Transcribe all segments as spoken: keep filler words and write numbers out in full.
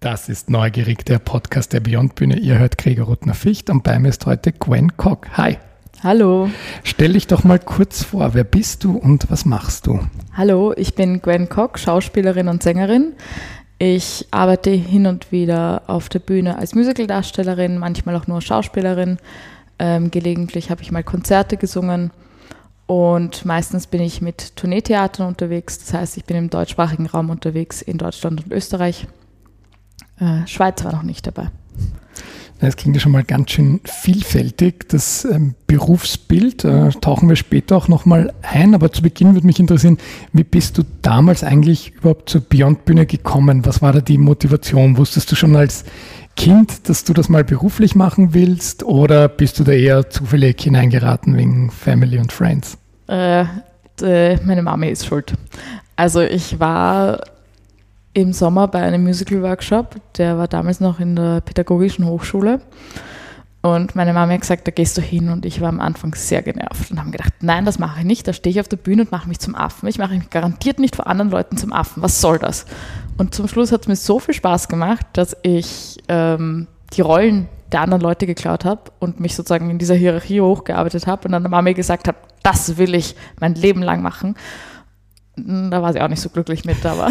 Das ist Neugierig, der Podcast der Beyond Bühne. Ihr hört Gregor Ruttner-Ficht und bei mir ist heute Gwen Kock. Hi. Hallo. Stell dich doch mal kurz vor. Wer bist du und was machst du? Hallo, ich bin Gwen Kock, Schauspielerin und Sängerin. Ich arbeite hin und wieder auf der Bühne als Musicaldarstellerin, manchmal auch nur Schauspielerin. Ähm, gelegentlich habe ich mal Konzerte gesungen und meistens bin ich mit Tourneetheatern unterwegs. Das heißt, ich bin im deutschsprachigen Raum unterwegs, in Deutschland und Österreich. Äh, Schweiz war noch nicht dabei. Das klingt ja schon mal ganz schön vielfältig. Das ähm, Berufsbild äh, tauchen wir später auch nochmal ein. Aber zu Beginn würde mich interessieren, wie bist du damals eigentlich überhaupt zur Beyond Bühne gekommen? Was war da die Motivation? Wusstest du schon als Kind, dass du das mal beruflich machen willst? Oder bist du da eher zufällig hineingeraten wegen Family und Friends? Äh, d- meine Mami ist schuld. Also ich war im Sommer bei einem Musical-Workshop, der war damals noch in der Pädagogischen Hochschule und meine Mama hat gesagt, da gehst du hin und ich war am Anfang sehr genervt und habe gedacht, nein, das mache ich nicht, da stehe ich auf der Bühne und mache mich zum Affen. Ich mache mich garantiert nicht vor anderen Leuten zum Affen, was soll das? Und zum Schluss hat es mir so viel Spaß gemacht, dass ich ähm, die Rollen der anderen Leute geklaut habe und mich sozusagen in dieser Hierarchie hochgearbeitet habe und dann der Mama gesagt habe, das will ich mein Leben lang machen. Da war sie auch nicht so glücklich mit, aber...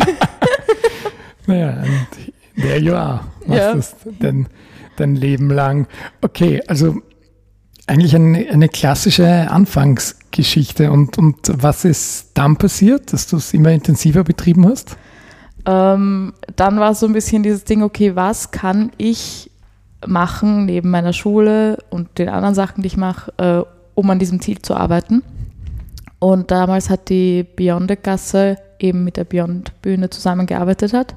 Naja, and there you are. Machst Ja. das dein, dein Leben lang. Okay, also eigentlich eine, eine klassische Anfangsgeschichte. Und, und was ist dann passiert, dass du es immer intensiver betrieben hast? Ähm, dann war so ein bisschen dieses Ding, okay, was kann ich machen neben meiner Schule und den anderen Sachen, die ich mache, äh, um an diesem Ziel zu arbeiten. Und damals hat die Beyond-Gasse eben mit der Beyond-Bühne zusammengearbeitet hat.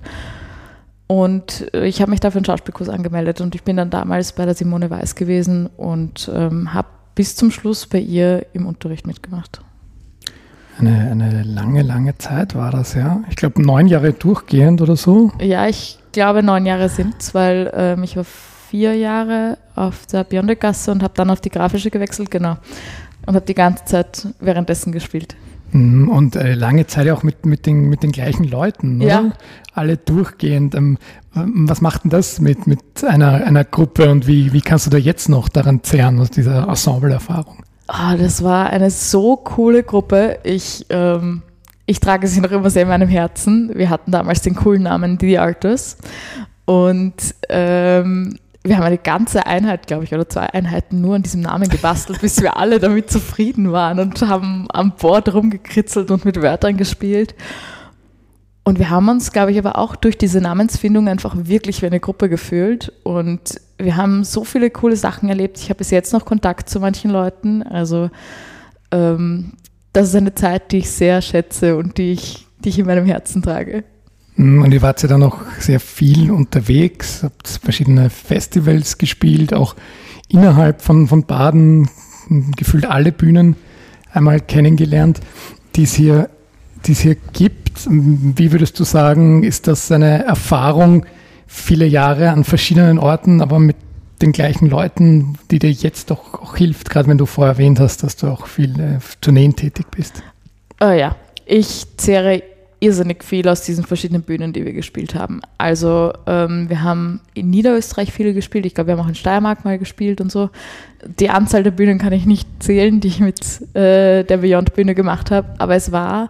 Und ich habe mich dafür einen Schauspielkurs angemeldet und ich bin dann damals bei der Simone Weiß gewesen und ähm, habe bis zum Schluss bei ihr im Unterricht mitgemacht. Eine, eine lange, lange Zeit war das, ja. Ich glaube, neun Jahre durchgehend oder so. Ja, ich glaube, neun Jahre sind es, weil ähm, ich war vier Jahre auf der Beyond-Gasse und habe dann auf die Grafische gewechselt, genau. Und habe die ganze Zeit währenddessen gespielt. Und äh, lange Zeit auch mit, mit, den, mit den gleichen Leuten, oder? Ja. Alle durchgehend. Ähm, was macht denn das mit, mit einer, einer Gruppe und wie, wie kannst du da jetzt noch daran zehren, aus dieser Ensemble-Erfahrung? Oh, das war eine so coole Gruppe. Ich, ähm, ich trage sie noch immer sehr in meinem Herzen. Wir hatten damals den coolen Namen The Artists und ähm, wir haben eine ganze Einheit, glaube ich, oder zwei Einheiten nur an diesem Namen gebastelt, bis wir alle damit zufrieden waren und haben am Board rumgekritzelt und mit Wörtern gespielt. Und wir haben uns, glaube ich, aber auch durch diese Namensfindung einfach wirklich wie eine Gruppe gefühlt. Und wir haben so viele coole Sachen erlebt. Ich habe bis jetzt noch Kontakt zu manchen Leuten. Also ähm, das ist eine Zeit, die ich sehr schätze und die ich, die ich in meinem Herzen trage. Und ihr wart ja dann auch sehr viel unterwegs, habt verschiedene Festivals gespielt, auch innerhalb von, von Baden, gefühlt alle Bühnen einmal kennengelernt, die es hier, die es hier gibt. Wie würdest du sagen, ist das eine Erfahrung, viele Jahre an verschiedenen Orten, aber mit den gleichen Leuten, die dir jetzt doch auch hilft, gerade wenn du vorher erwähnt hast, dass du auch viel äh, Tourneen tätig bist? Oh ja, ich zehre irrsinnig viel aus diesen verschiedenen Bühnen, die wir gespielt haben. Also ähm, wir haben in Niederösterreich viele gespielt. Ich glaube, wir haben auch in Steiermark mal gespielt und so. Die Anzahl der Bühnen kann ich nicht zählen, die ich mit äh, der Beyond-Bühne gemacht habe. Aber es war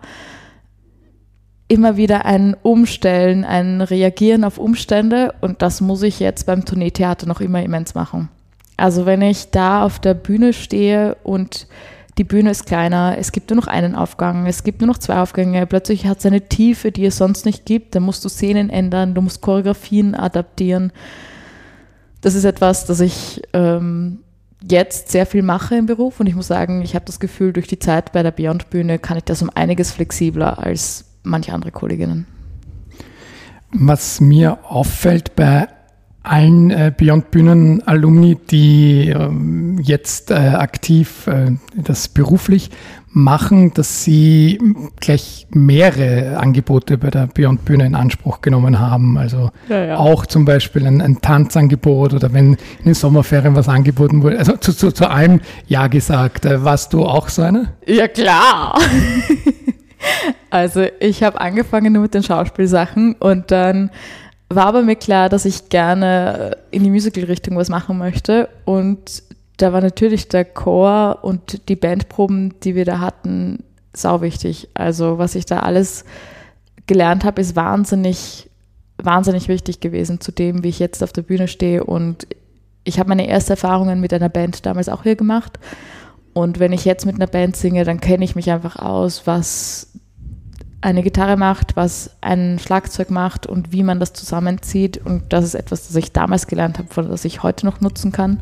immer wieder ein Umstellen, ein Reagieren auf Umstände. Und das muss ich jetzt beim Tourneetheater noch immer immens machen. Also wenn ich da auf der Bühne stehe und die Bühne ist kleiner, es gibt nur noch einen Aufgang, es gibt nur noch zwei Aufgänge, plötzlich hat es eine Tiefe, die es sonst nicht gibt, dann musst du Szenen ändern, du musst Choreografien adaptieren. Das ist etwas, das ich ähm, jetzt sehr viel mache im Beruf und ich muss sagen, ich habe das Gefühl, durch die Zeit bei der Beyond-Bühne kann ich das um einiges flexibler als manche andere Kolleginnen. Was mir auffällt bei allen äh, Beyond-Bühnen-Alumni, die ähm, jetzt äh, aktiv äh, das beruflich machen, dass sie gleich mehrere Angebote bei der Beyond-Bühne in Anspruch genommen haben. Also ja, ja. auch zum Beispiel ein, ein Tanzangebot oder wenn in den Sommerferien was angeboten wurde. Also zu, zu, zu allem Ja gesagt. Äh, warst du auch so eine? Ja, klar. Also ich habe angefangen nur mit den Schauspielsachen und dann war aber mir klar, dass ich gerne in die Musical-Richtung was machen möchte. Und da war natürlich der Chor und die Bandproben, die wir da hatten, sau wichtig. Also was ich da alles gelernt habe, ist wahnsinnig, wahnsinnig wichtig gewesen zu dem, wie ich jetzt auf der Bühne stehe. Und ich habe meine ersten Erfahrungen mit einer Band damals auch hier gemacht. Und wenn ich jetzt mit einer Band singe, dann kenne ich mich einfach aus, was eine Gitarre macht, was ein Schlagzeug macht und wie man das zusammenzieht. Und das ist etwas, das ich damals gelernt habe, von das ich heute noch nutzen kann.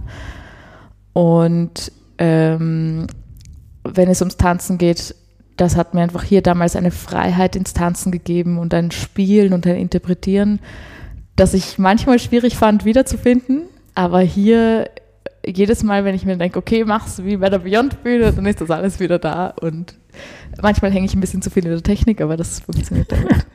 Und ähm, wenn es ums Tanzen geht, das hat mir einfach hier damals eine Freiheit ins Tanzen gegeben und ein Spielen und ein Interpretieren, das ich manchmal schwierig fand wiederzufinden. Aber hier jedes Mal, wenn ich mir denke, okay, mach's wie bei der Beyond-Bühne, dann ist das alles wieder da. Und manchmal hänge ich ein bisschen zu viel in der Technik, aber das funktioniert dann gut.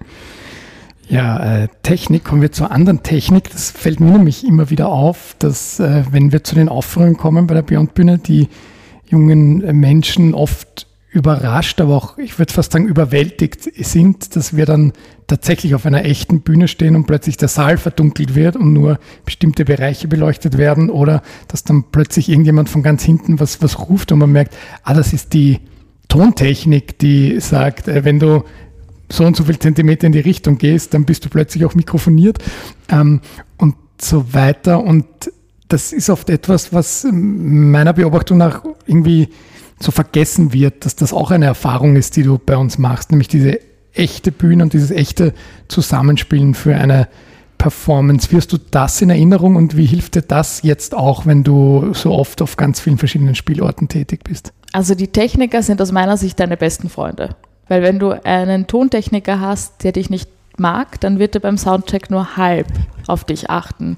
Ja, äh, Technik, kommen wir zur anderen Technik. Das fällt mir nämlich immer wieder auf, dass äh, wenn wir zu den Aufführungen kommen bei der Beyond-Bühne, die jungen äh, Menschen oft überrascht, aber auch, ich würde fast sagen, überwältigt sind, dass wir dann tatsächlich auf einer echten Bühne stehen und plötzlich der Saal verdunkelt wird und nur bestimmte Bereiche beleuchtet werden oder dass dann plötzlich irgendjemand von ganz hinten was, was ruft und man merkt, ah, das ist die Tontechnik, die sagt, äh, wenn du so und so viel Zentimeter in die Richtung gehst, dann bist du plötzlich auch mikrofoniert ähm, und so weiter. Und das ist oft etwas, was meiner Beobachtung nach irgendwie so vergessen wird, dass das auch eine Erfahrung ist, die du bei uns machst, nämlich diese echte Bühne und dieses echte Zusammenspielen für eine Performance. Wie hast du das in Erinnerung und wie hilft dir das jetzt auch, wenn du so oft auf ganz vielen verschiedenen Spielorten tätig bist? Also die Techniker sind aus meiner Sicht deine besten Freunde. Weil wenn du einen Tontechniker hast, der dich nicht mag, dann wird er beim Soundcheck nur halb auf dich achten.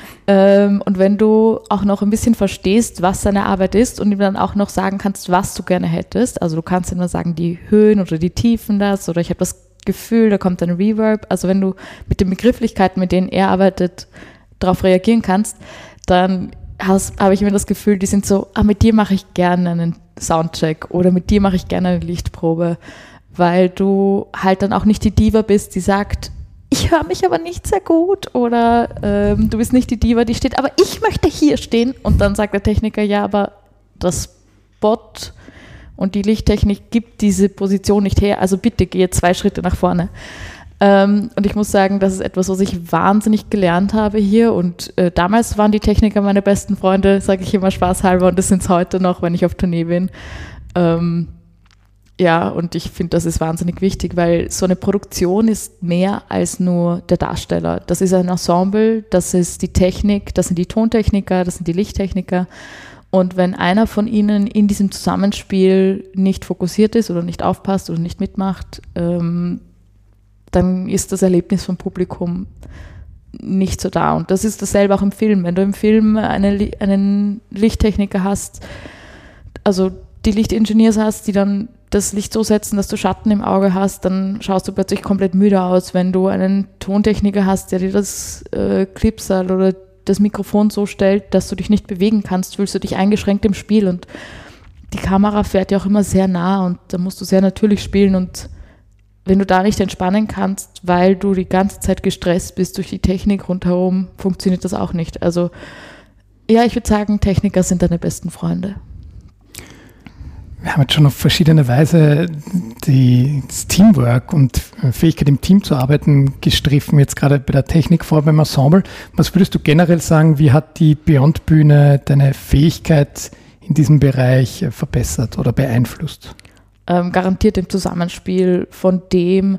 Ähm, und wenn du auch noch ein bisschen verstehst, was seine Arbeit ist und ihm dann auch noch sagen kannst, was du gerne hättest, also du kannst ihm nur sagen, die Höhen oder die Tiefen das oder ich habe das Gefühl, da kommt ein Reverb. Also wenn du mit den Begrifflichkeiten, mit denen er arbeitet, darauf reagieren kannst, dann habe ich immer das Gefühl, die sind so, ah, mit dir mache ich gerne einen Soundcheck oder mit dir mache ich gerne eine Lichtprobe, weil du halt dann auch nicht die Diva bist, die sagt, ich höre mich aber nicht sehr gut oder ähm, du bist nicht die Diva, die steht, aber ich möchte hier stehen und dann sagt der Techniker, ja, aber das Spot und die Lichttechnik gibt diese Position nicht her, also bitte gehe zwei Schritte nach vorne. Ähm, und ich muss sagen, das ist etwas, was ich wahnsinnig gelernt habe hier und äh, damals waren die Techniker meine besten Freunde, sage ich immer spaßhalber und das sind es heute noch, wenn ich auf Tournee bin. Ähm, Ja, und ich finde, das ist wahnsinnig wichtig, weil so eine Produktion ist mehr als nur der Darsteller. Das ist ein Ensemble, das ist die Technik, das sind die Tontechniker, das sind die Lichttechniker. Und wenn einer von ihnen in diesem Zusammenspiel nicht fokussiert ist oder nicht aufpasst oder nicht mitmacht, ähm, dann ist das Erlebnis vom Publikum nicht so da. Und das ist dasselbe auch im Film. Wenn du im Film eine, einen Lichttechniker hast, also die Lichtingenieurs hast, die dann das Licht so setzen, dass du Schatten im Auge hast, dann schaust du plötzlich komplett müde aus. Wenn du einen Tontechniker hast, der dir das äh, Clipsal oder das Mikrofon so stellt, dass du dich nicht bewegen kannst, fühlst du dich eingeschränkt im Spiel und die Kamera fährt ja auch immer sehr nah und da musst du sehr natürlich spielen und wenn du da nicht entspannen kannst, weil du die ganze Zeit gestresst bist durch die Technik rundherum, funktioniert das auch nicht. Also ja, ich würde sagen, Techniker sind deine besten Freunde. Wir haben jetzt schon auf verschiedene Weise die, das Teamwork und Fähigkeit im Team zu arbeiten gestriffen, jetzt gerade bei der Technik vor, beim Ensemble. Was würdest du generell sagen, wie hat die Beyond-Bühne deine Fähigkeit in diesem Bereich verbessert oder beeinflusst? Ähm, garantiert im Zusammenspiel von dem,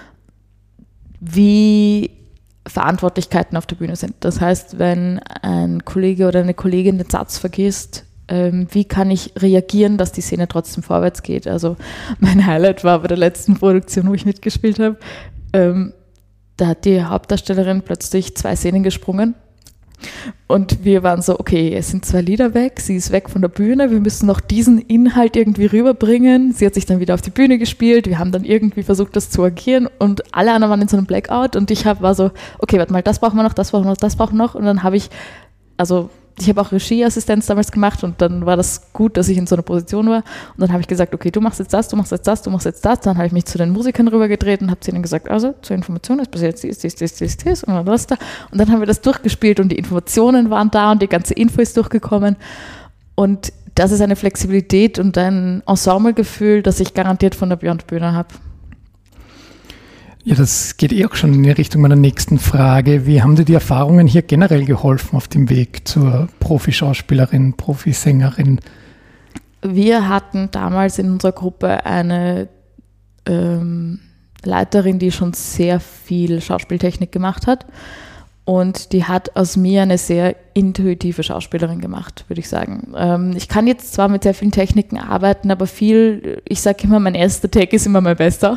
wie Verantwortlichkeiten auf der Bühne sind. Das heißt, wenn ein Kollege oder eine Kollegin den Satz vergisst, ähm, wie kann ich reagieren, dass die Szene trotzdem vorwärts geht? Also mein Highlight war bei der letzten Produktion, wo ich mitgespielt habe, ähm, da hat die Hauptdarstellerin plötzlich zwei Szenen gesprungen. Und wir waren so, okay, es sind zwei Lieder weg, sie ist weg von der Bühne, wir müssen noch diesen Inhalt irgendwie rüberbringen. Sie hat sich dann wieder auf die Bühne gespielt, wir haben dann irgendwie versucht, das zu agieren und alle anderen waren in so einem Blackout und ich hab, war so, okay, warte mal, das brauchen wir noch, das brauchen wir noch, das brauchen wir noch und dann habe ich, also ich habe auch Regieassistenz damals gemacht und dann war das gut, dass ich in so einer Position war. Und dann habe ich gesagt, okay, du machst jetzt das, du machst jetzt das, du machst jetzt das. Dann habe ich mich zu den Musikern rübergedreht und habe zu ihnen gesagt, also zur Information ist bis jetzt dies, dies, dies, dies, dies und das da. Und dann haben wir das durchgespielt und die Informationen waren da und die ganze Info ist durchgekommen. Und das ist eine Flexibilität und ein Ensemblegefühl, das ich garantiert von der Beyond Bühne habe. Ja, das geht eh auch schon in die Richtung meiner nächsten Frage. Wie haben dir die Erfahrungen hier generell geholfen auf dem Weg zur Profischauspielerin, Profisängerin? Wir hatten damals in unserer Gruppe eine ähm, Leiterin, die schon sehr viel Schauspieltechnik gemacht hat. Und die hat aus mir eine sehr intuitive Schauspielerin gemacht, würde ich sagen. Ähm, ich kann jetzt zwar mit sehr vielen Techniken arbeiten, aber viel, ich sage immer, mein erster Take ist immer mein bester.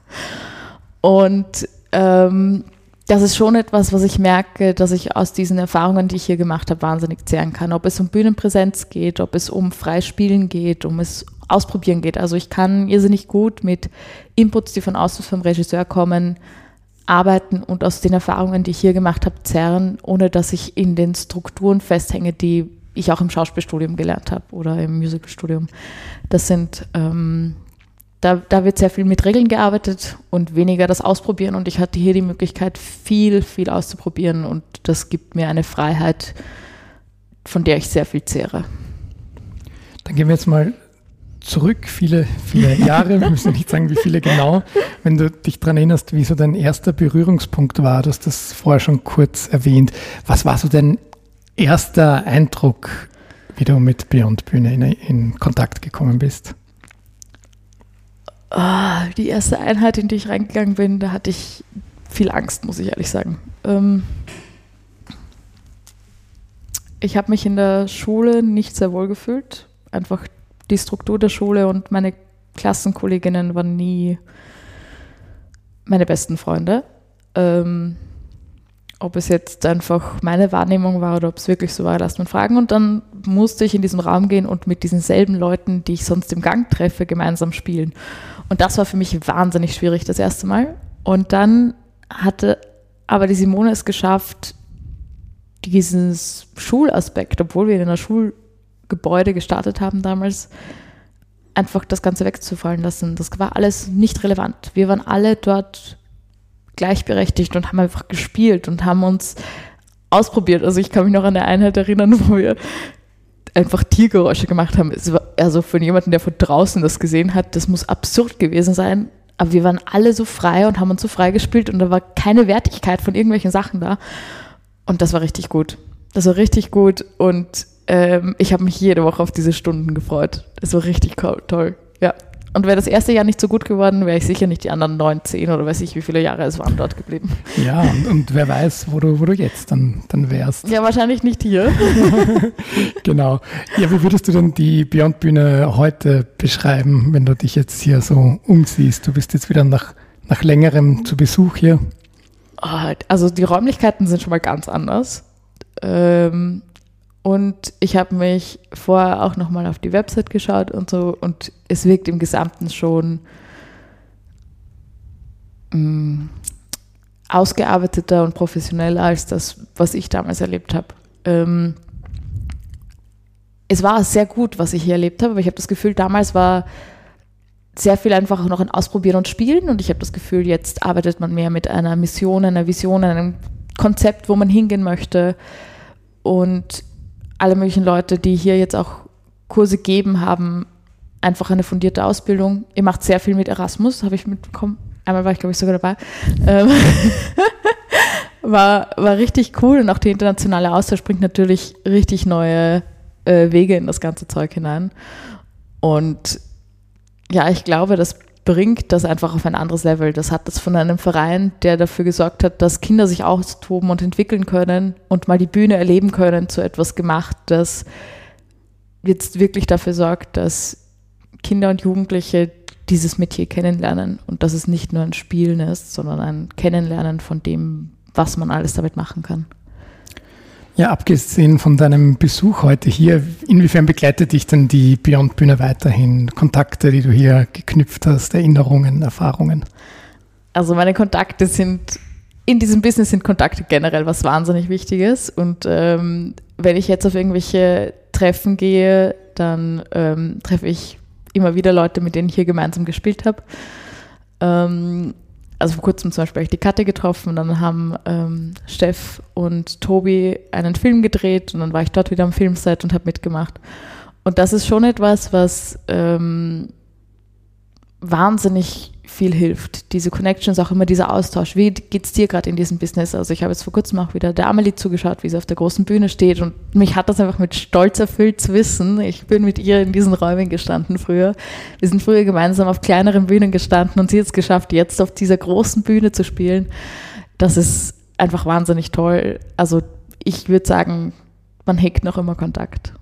Und ähm, das ist schon etwas, was ich merke, dass ich aus diesen Erfahrungen, die ich hier gemacht habe, wahnsinnig zehren kann. Ob es um Bühnenpräsenz geht, ob es um Freispielen geht, um es ausprobieren geht. Also ich kann irrsinnig gut mit Inputs, die von außen vom Regisseur kommen, arbeiten und aus den Erfahrungen, die ich hier gemacht habe, zehren, ohne dass ich in den Strukturen festhänge, die ich auch im Schauspielstudium gelernt habe oder im Musicalstudium. Das sind... Ähm, Da, da wird sehr viel mit Regeln gearbeitet und weniger das Ausprobieren. Und ich hatte hier die Möglichkeit, viel, viel auszuprobieren. Und das gibt mir eine Freiheit, von der ich sehr viel zehre. Dann gehen wir jetzt mal zurück, viele, viele Jahre. Wir müssen nicht sagen, wie viele genau. Wenn du dich daran erinnerst, wie so dein erster Berührungspunkt war, du hast das vorher schon kurz erwähnt. Was war so dein erster Eindruck, wie du mit Beyond Bühne in, in Kontakt gekommen bist? Oh, die erste Einheit, in die ich reingegangen bin, da hatte ich viel Angst, muss ich ehrlich sagen. Ähm ich habe mich in der Schule nicht sehr wohl gefühlt. Einfach die Struktur der Schule und meine Klassenkolleginnen waren nie meine besten Freunde. Ähm ob es jetzt einfach meine Wahrnehmung war oder ob es wirklich so war, lasst man fragen. Und dann musste ich in diesen Raum gehen und mit diesen selben Leuten, die ich sonst im Gang treffe, gemeinsam spielen. Und das war für mich wahnsinnig schwierig das erste Mal. Und dann hatte aber die Simone es geschafft, diesen Schulaspekt, obwohl wir in einer Schulgebäude gestartet haben damals, einfach das Ganze wegzufallen lassen. Das war alles nicht relevant. Wir waren alle dort gleichberechtigt und haben einfach gespielt und haben uns ausprobiert. Also ich kann mich noch an eine Einheit erinnern, wo wir einfach Tiergeräusche gemacht haben. Es war, also von jemandem, der von draußen das gesehen hat, das muss absurd gewesen sein. Aber wir waren alle so frei und haben uns so frei gespielt und da war keine Wertigkeit von irgendwelchen Sachen da. Und das war richtig gut. Das war richtig gut und ähm, ich habe mich jede Woche auf diese Stunden gefreut. Das war richtig toll, ja. Und wäre das erste Jahr nicht so gut geworden, wäre ich sicher nicht die anderen neun, zehn oder weiß ich, wie viele Jahre es waren dort geblieben. Ja, und, und wer weiß, wo du, wo du jetzt dann, dann wärst. Ja, wahrscheinlich nicht hier. Genau. Ja, wie würdest du denn die Beyond Bühne heute beschreiben, wenn du dich jetzt hier so umsiehst? Du bist jetzt wieder nach, nach längerem zu Besuch hier. Also die Räumlichkeiten sind schon mal ganz anders. Ähm, Und ich habe mich vorher auch nochmal auf die Website geschaut und so und es wirkt im Gesamten schon mh, ausgearbeiteter und professioneller als das, was ich damals erlebt habe. Ähm, es war sehr gut, was ich hier erlebt habe, aber ich habe das Gefühl, damals war sehr viel einfach auch noch ein Ausprobieren und Spielen und ich habe das Gefühl, jetzt arbeitet man mehr mit einer Mission, einer Vision, einem Konzept, wo man hingehen möchte und alle möglichen Leute, die hier jetzt auch Kurse geben, haben einfach eine fundierte Ausbildung. Ihr macht sehr viel mit Erasmus, habe ich mitbekommen. Einmal war ich, glaube ich, sogar dabei. Ähm war, war richtig cool und auch der internationale Austausch bringt natürlich richtig neue äh, Wege in das ganze Zeug hinein. Und ja, ich glaube, das bringt das einfach auf ein anderes Level. Das hat das von einem Verein, der dafür gesorgt hat, dass Kinder sich austoben und entwickeln können und mal die Bühne erleben können, zu etwas gemacht, das jetzt wirklich dafür sorgt, dass Kinder und Jugendliche dieses Metier kennenlernen und dass es nicht nur ein Spielen ist, sondern ein Kennenlernen von dem, was man alles damit machen kann. Ja, abgesehen von deinem Besuch heute hier, inwiefern begleitet dich denn die Beyond Bühne weiterhin? Kontakte, die du hier geknüpft hast, Erinnerungen, Erfahrungen? Also meine Kontakte sind, in diesem Business sind Kontakte generell was wahnsinnig Wichtiges und ähm, wenn ich jetzt auf irgendwelche Treffen gehe, dann ähm, treffe ich immer wieder Leute, mit denen ich hier gemeinsam gespielt habe. Ähm, also vor kurzem zum Beispiel habe ich die Katte getroffen und dann haben ähm, Steff und Tobi einen Film gedreht und dann war ich dort wieder am Filmset und habe mitgemacht. Und das ist schon etwas, was ähm, wahnsinnig viel hilft. Diese Connections, auch immer dieser Austausch. Wie geht es dir gerade in diesem Business? Also ich habe jetzt vor kurzem auch wieder der Amelie zugeschaut, wie sie auf der großen Bühne steht und mich hat das einfach mit Stolz erfüllt zu wissen. Ich bin mit ihr in diesen Räumen gestanden früher. Wir sind früher gemeinsam auf kleineren Bühnen gestanden und sie hat es geschafft, jetzt auf dieser großen Bühne zu spielen. Das ist einfach wahnsinnig toll. Also ich würde sagen, man hegt noch immer Kontakt.